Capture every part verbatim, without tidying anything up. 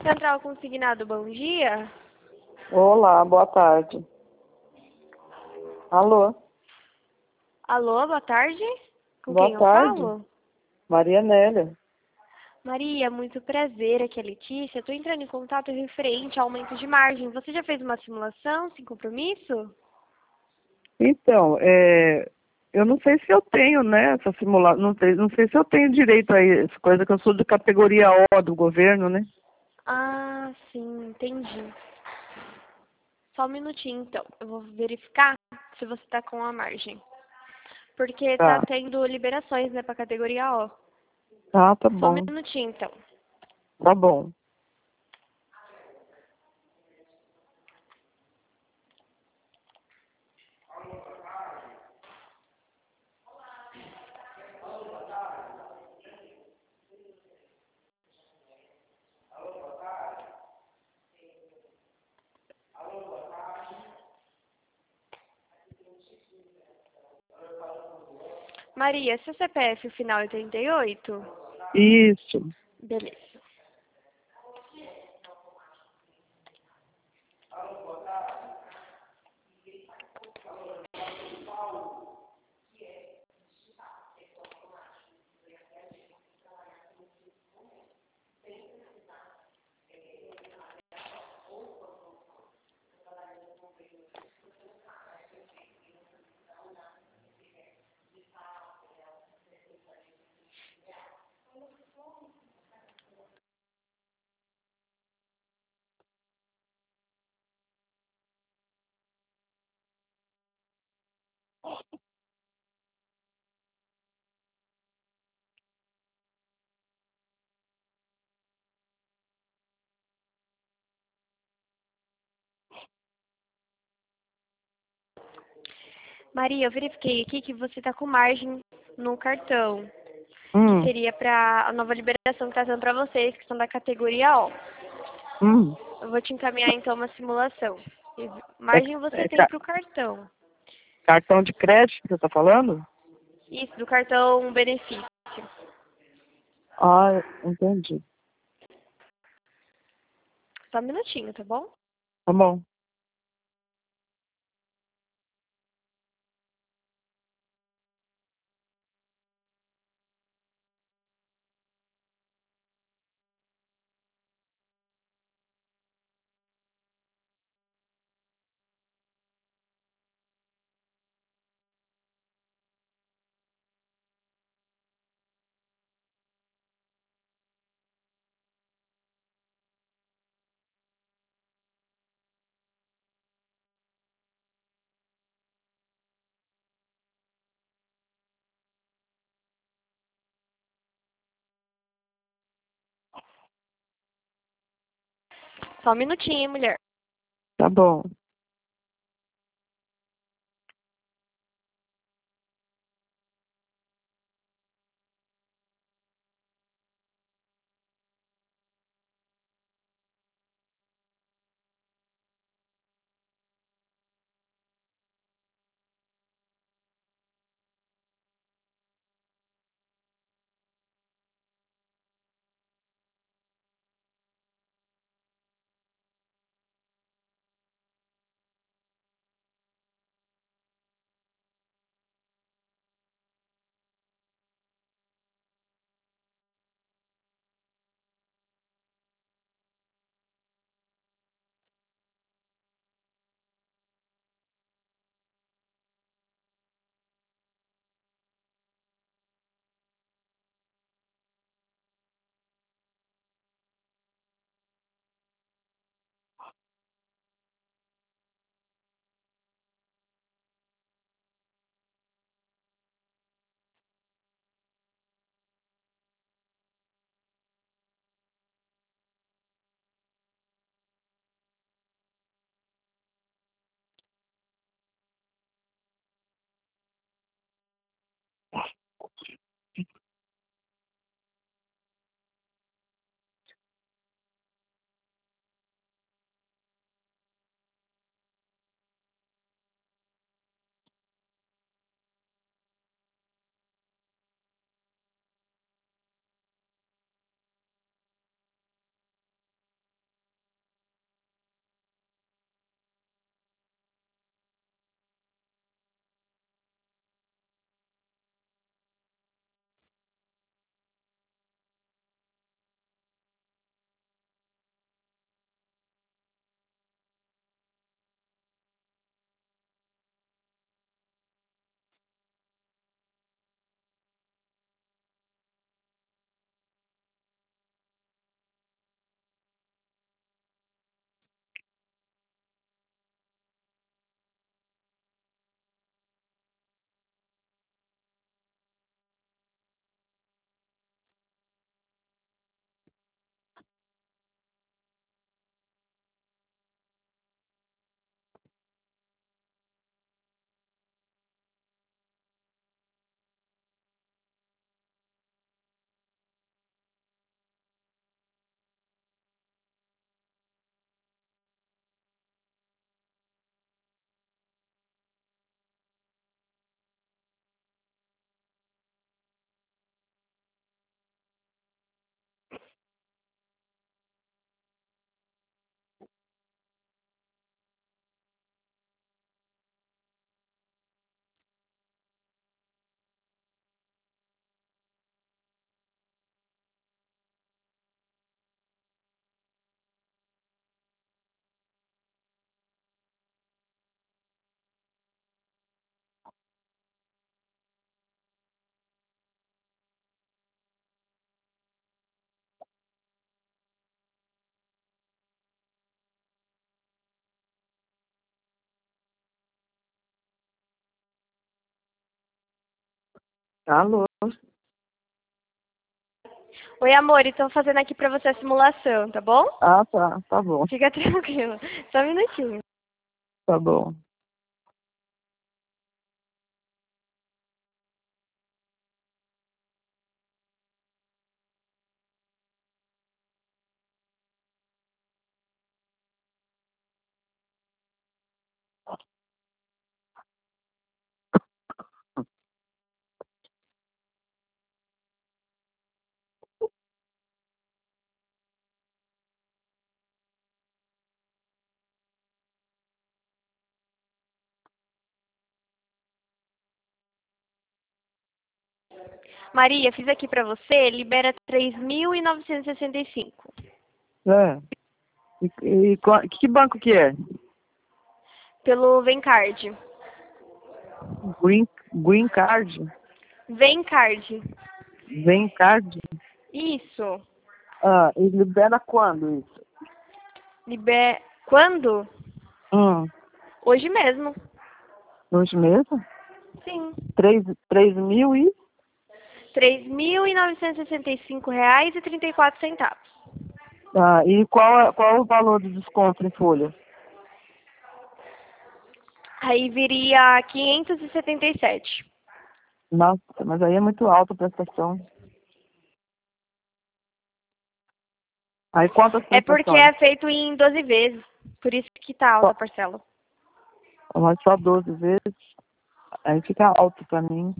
Central Consignado, bom dia. Olá, boa tarde. Alô? Alô, boa tarde. Com Boa quem eu tarde. falo? Maria Nélia. Maria, muito prazer, aqui é a Letícia. Estou entrando em contato referente ao aumento de margem. Você já fez uma simulação sem compromisso? Então, é, eu não sei se eu tenho, né, essa simulação, não sei, não sei se eu tenho direito a essa coisa, que eu sou de categoria O do governo, né? Ah, sim, entendi. Só um minutinho, então. Eu vou verificar se você está com a margem. Porque está Tá. tendo liberações, né, para categoria O. Ah, tá Só um bom. minutinho, então. Tá bom. Maria, seu C P F final é trinta e oito? Isso. Beleza. Maria, eu verifiquei aqui que você está com margem no cartão, que Hum, seria para a nova liberação que está dando para vocês, que são da categoria O. hum. Eu vou te encaminhar então uma simulação. E É, margem você é tem ca- para o cartão. cartão de crédito que você tá falando? Isso, do cartão benefício. Ah, entendi. Só um minutinho, tá bom? Tá bom. Só um minutinho, hein, mulher. Tá bom. Alô? Oi, amor, estou fazendo aqui pra você a simulação, tá bom? Ah, tá. Tá bom. Fica tranquilo. Só um minutinho. Tá bom. Maria, fiz aqui pra você, libera três mil novecentos e sessenta e cinco. É. E, e qual- que banco que é? Pelo Vencard. Green, Green Card? Vencard. Vem Card? Isso. Ah, e libera quando isso? Liber... Quando? Hum, Hoje mesmo. hoje mesmo? Sim. Três, três mil e? três mil novecentos e sessenta e cinco reais e trinta e quatro centavos. Ah, e qual, é- qual é o valor do desconto em folha? Aí viria quinhentos e setenta e sete. Nossa, mas aí é muito alta a prestação. Aí quantas É porque prestações? é feito em doze vezes. Por isso que tá alta a Só, parcela. mas só doze vezes? Aí fica alto pra mim.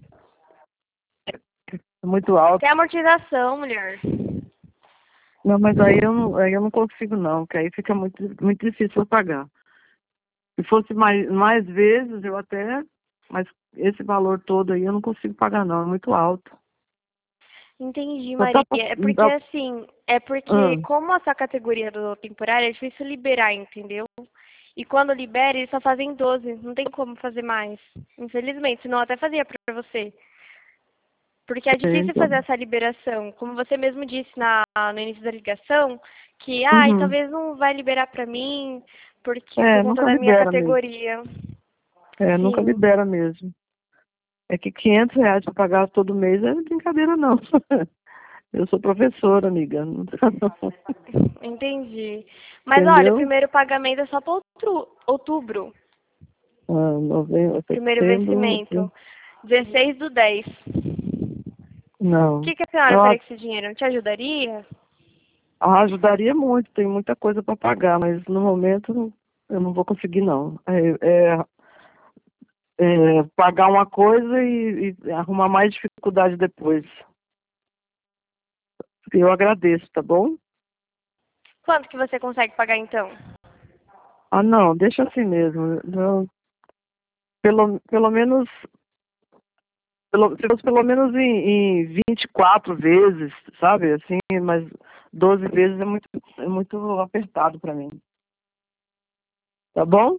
É muito alto. Tem amortização, mulher. Não, mas aí eu não, aí eu não consigo não, que aí fica muito, muito difícil eu pagar. Se fosse mais, mais vezes, eu até, mas esse valor todo aí eu não consigo pagar não, é muito alto. Entendi, Só Maria. tá, pra- É não porque dá- assim, é porque ah, como essa categoria do temporário é difícil liberar, entendeu? E quando libera, eles só fazem doze. Não tem como fazer mais. Infelizmente, senão eu até fazia pra você. Porque é é, difícil então, fazer essa liberação. Como você mesmo disse na, no início da ligação, que, ai, uhum. talvez não vai liberar pra mim, porque por É, conta nunca da minha libera mesmo. categoria. É, nunca Sim, libera mesmo. É que quinhentos reais para pagar todo mês é brincadeira não. Eu sou professora, amiga. Não dá não. entendi. Mas olha, o Entendeu? primeiro pagamento é só para outubro. Ah, novembro, Primeiro setembro, vencimento. dezesseis do dez. O não. que, que a senhora Eu faria com esse dinheiro? Não te ajudaria? ah, ajudaria muito, tem muita coisa para pagar, mas no momento eu não vou conseguir não. É, é- é pagar uma coisa e, e arrumar mais dificuldade depois. Eu agradeço, tá bom? Quanto que você consegue pagar então? Ah, não, deixa assim mesmo. Não, pelo, pelo menos, pelo, se fosse pelo menos em, em vinte e quatro vezes, sabe? Assim, mas doze vezes é muito, é muito apertado para mim. Tá bom?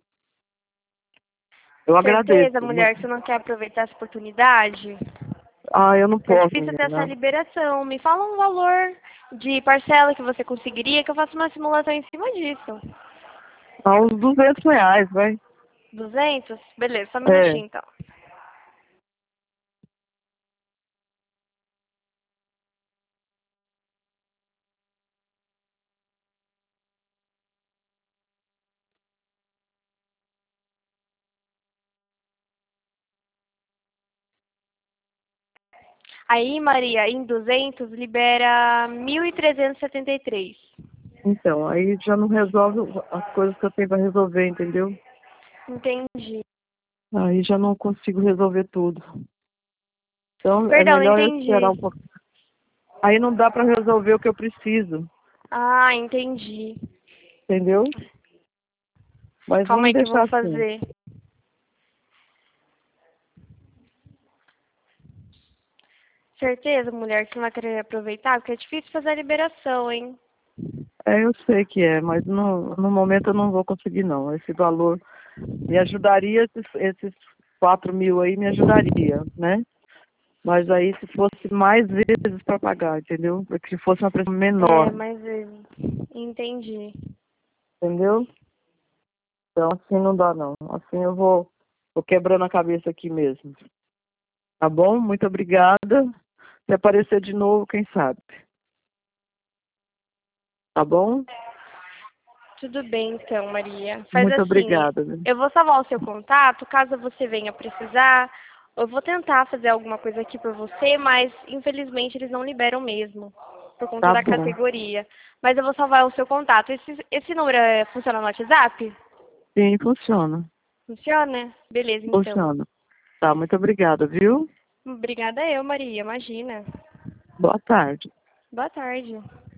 Eu agradeço. Certeza, mulher, que você não quer aproveitar essa oportunidade? Ah, eu não É posso, difícil ter essa menina. liberação. Me fala um valor de parcela que você conseguiria, que eu faço uma simulação em cima disso. Ah, uns duzentos reais, vai. duzentos? Beleza, só um É. minutinho então. Aí, Maria, em duzentos libera mil trezentos e setenta e três. Então, aí já não resolve as coisas que eu tenho para resolver, entendeu? Entendi. Aí já não consigo resolver tudo. Então, é Perdão, não melhor eu entendi. esperar um pouco. Aí não dá para resolver o que eu preciso, Ah, entendi. entendeu? Mas Calma vamos aí que eu vou deixar assim. fazer. Certeza, mulher, que você não vai querer aproveitar? Porque é difícil fazer a liberação, hein? É, eu sei que é, mas no, no momento eu não vou conseguir não. Esse valor me ajudaria, esses, esses quatro mil aí me ajudaria, né? Mas aí se fosse mais vezes para pagar, entendeu? Se fosse uma pressão É, menor, mas é, entendi. entendeu? Então assim não dá não. Assim eu vou, vou quebrando a cabeça aqui mesmo. Tá bom? Muito obrigada. Se aparecer de novo, quem sabe. Tá bom? Tudo bem, então, Maria. Faz Muito assim, obrigada. Viu? eu vou salvar o seu contato, caso você venha precisar. Eu vou tentar fazer alguma coisa aqui por você, mas infelizmente eles não liberam mesmo, por conta Tá da bom. categoria. Mas eu vou salvar o seu contato. Esse, esse número é- funciona no WhatsApp? Sim, funciona. Funciona? Beleza, então. Funciona. Tá, muito obrigada, viu? Obrigada eu, Maria. Imagina. Boa tarde. Boa tarde.